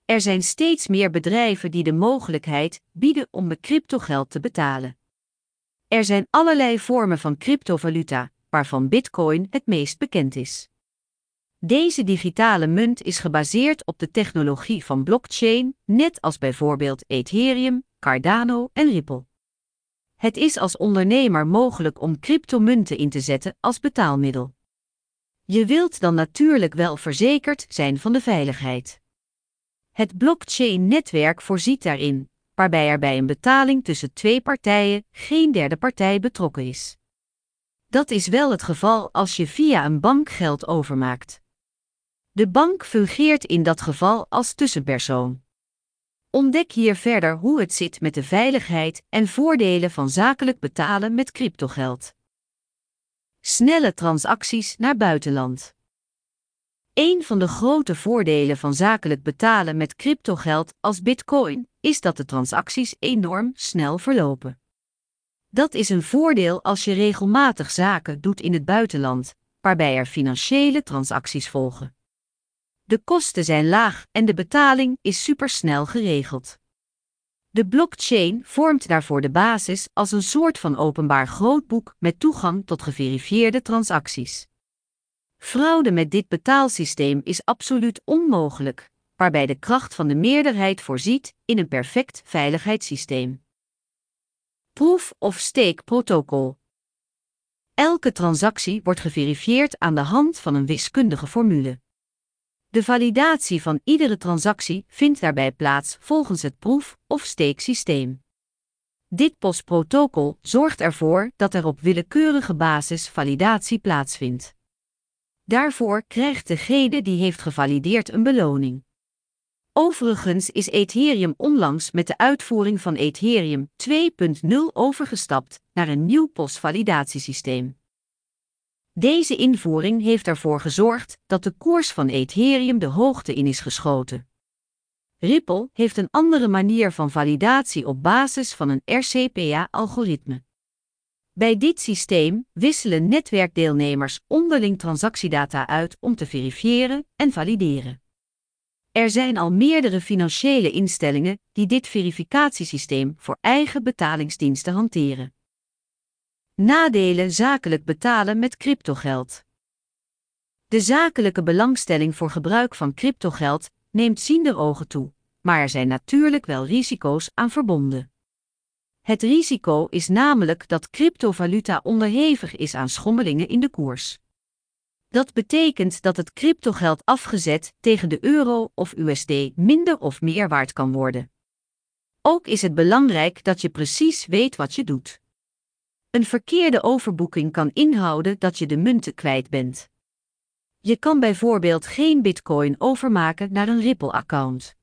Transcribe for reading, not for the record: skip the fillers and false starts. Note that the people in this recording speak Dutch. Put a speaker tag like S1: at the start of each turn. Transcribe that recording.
S1: Er zijn steeds meer bedrijven die de mogelijkheid bieden om met cryptogeld te betalen. Er zijn allerlei vormen van cryptovaluta, waarvan Bitcoin het meest bekend is. Deze digitale munt is gebaseerd op de technologie van blockchain, net als bijvoorbeeld Ethereum, Cardano en Ripple. Het is als ondernemer mogelijk om cryptomunten in te zetten als betaalmiddel. Je wilt dan natuurlijk wel verzekerd zijn van de veiligheid. Het blockchain-netwerk voorziet daarin, waarbij er bij een betaling tussen twee partijen geen derde partij betrokken is. Dat is wel het geval als je via een bank geld overmaakt. De bank fungeert in dat geval als tussenpersoon. Ontdek hier verder hoe het zit met de veiligheid en voordelen van zakelijk betalen met cryptogeld. Snelle transacties naar buitenland. Een van de grote voordelen van zakelijk betalen met cryptogeld als Bitcoin is dat de transacties enorm snel verlopen. Dat is een voordeel als je regelmatig zaken doet in het buitenland, waarbij er financiële transacties volgen. De kosten zijn laag en de betaling is supersnel geregeld. De blockchain vormt daarvoor de basis als een soort van openbaar grootboek met toegang tot geverifieerde transacties. Fraude met dit betaalsysteem is absoluut onmogelijk, waarbij de kracht van de meerderheid voorziet in een perfect veiligheidssysteem. Proof-of-stake protocol. Elke transactie wordt geverifieerd aan de hand van een wiskundige formule. De validatie van iedere transactie vindt daarbij plaats volgens het proof-of-stake systeem. Dit POS-protocol zorgt ervoor dat er op willekeurige basis validatie plaatsvindt. Daarvoor krijgt degene die heeft gevalideerd een beloning. Overigens is Ethereum onlangs met de uitvoering van Ethereum 2.0 overgestapt naar een nieuw POS-validatiesysteem. Deze invoering heeft ervoor gezorgd dat de koers van Ethereum de hoogte in is geschoten. Ripple heeft een andere manier van validatie op basis van een RCPA-algoritme. Bij dit systeem wisselen netwerkdeelnemers onderling transactiedata uit om te verifiëren en valideren. Er zijn al meerdere financiële instellingen die dit verificatiesysteem voor eigen betalingsdiensten hanteren. Nadelen zakelijk betalen met cryptogeld. De zakelijke belangstelling voor gebruik van cryptogeld neemt zienderogen toe, maar er zijn natuurlijk wel risico's aan verbonden. Het risico is namelijk dat cryptovaluta onderhevig is aan schommelingen in de koers. Dat betekent dat het cryptogeld afgezet tegen de euro of USD minder of meer waard kan worden. Ook is het belangrijk dat je precies weet wat je doet. Een verkeerde overboeking kan inhouden dat je de munten kwijt bent. Je kan bijvoorbeeld geen Bitcoin overmaken naar een Ripple-account.